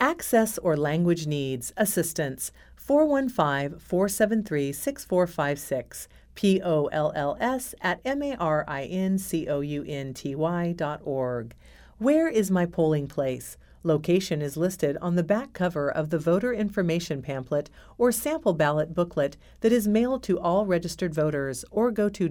Access or language needs assistance 415-473-6456 POLLS at marincounty.org. Where is my polling place? Location is listed on the back cover of the voter information pamphlet or sample ballot booklet that is mailed to all registered voters, or go to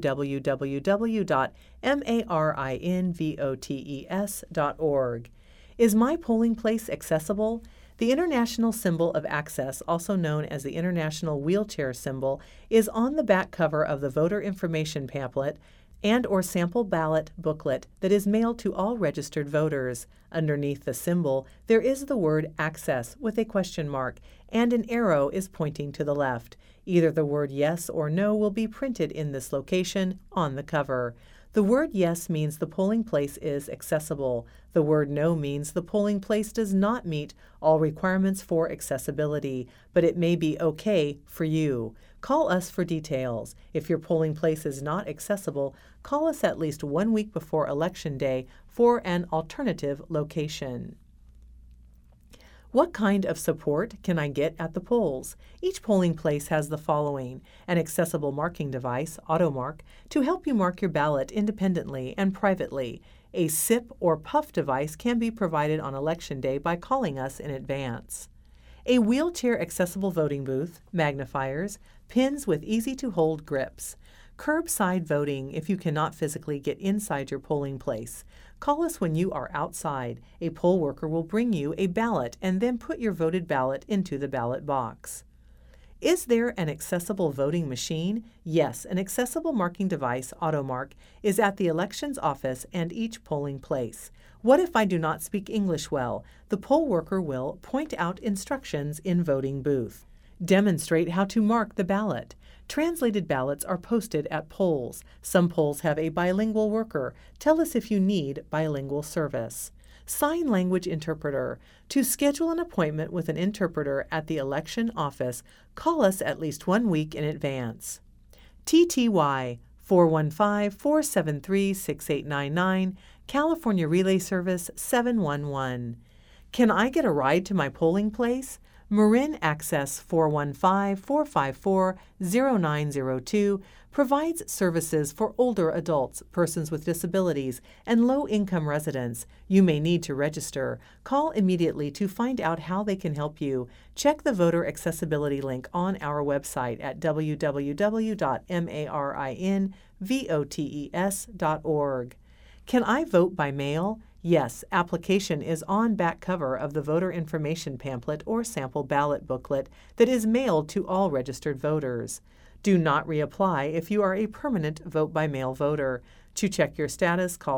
www.marinvotes.org. Is my polling place accessible? The international symbol of access, also known as the international wheelchair symbol, is on the back cover of the voter information pamphlet and or sample ballot booklet that is mailed to all registered voters. Underneath the symbol, there is the word access with a question mark, and an arrow is pointing to the left. Either the word yes or no will be printed in this location on the cover. The word yes means the polling place is accessible. The word no means the polling place does not meet all requirements for accessibility, but it may be okay for you. Call us for details. If your polling place is not accessible, call us at least 1 week before Election Day for an alternative location. What kind of support can I get at the polls? Each polling place has the following: an accessible marking device, AutoMark, to help you mark your ballot independently and privately. A sip or puff device can be provided on Election Day by calling us in advance. A wheelchair accessible voting booth, magnifiers, pins with easy-to-hold grips. Curbside voting if you cannot physically get inside your polling place. Call us when you are outside. A poll worker will bring you a ballot and then put your voted ballot into the ballot box. Is there an accessible voting machine? Yes, an accessible marking device, AutoMark, is at the elections office and each polling place. What if I do not speak English well? The poll worker will point out instructions in voting booth. Demonstrate how to mark the ballot. Translated ballots are posted at polls. Some polls have a bilingual worker. Tell us if you need bilingual service. Sign language interpreter. To schedule an appointment with an interpreter at the election office, call us at least 1 week in advance. TTY 415-473-6899, California Relay Service 711. Can I get a ride to my polling place? Marin Access 415-454-0902 provides services for older adults, persons with disabilities, and low-income residents. You may need to register. Call immediately to find out how they can help you. Check the voter accessibility link on our website at www.marinvotes.org. Can I vote by mail? Yes, application is on back cover of the voter information pamphlet or sample ballot booklet that is mailed to all registered voters. Do not reapply if you are a permanent vote-by-mail voter. To check your status, call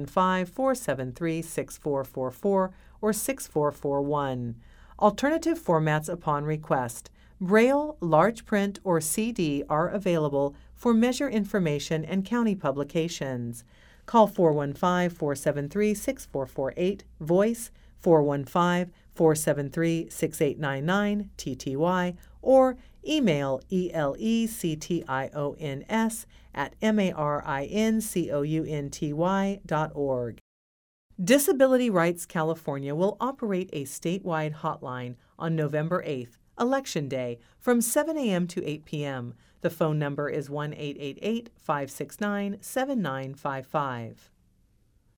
415-473-6444 or 6441. Alternative formats upon request. Braille, large print, or CD are available for measure information and county publications. Call 415-473-6448, voice 415-473-6899, TTY, or email elections@marincounty.org. Disability Rights California will operate a statewide hotline on November 8th, Election Day, from 7 a.m. to 8 p.m. The phone number is 1-888-569-7955.